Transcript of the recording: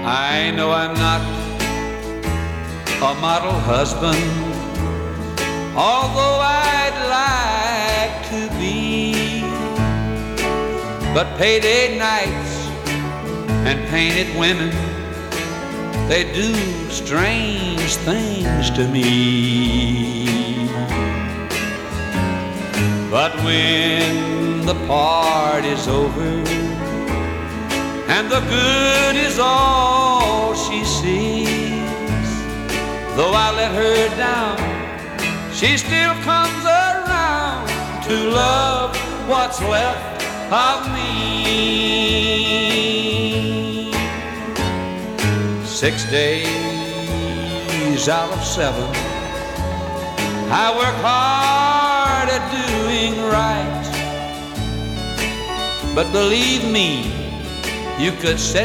I know I'm not a model husband, although I'd like to be. But payday nights and painted women, they do strange things to me. But when the party's over and the good is all she sees, though I let her down, she still comes around to love what's left of me. 6 days out of 7, I work hard at doing right. But believe me, you could set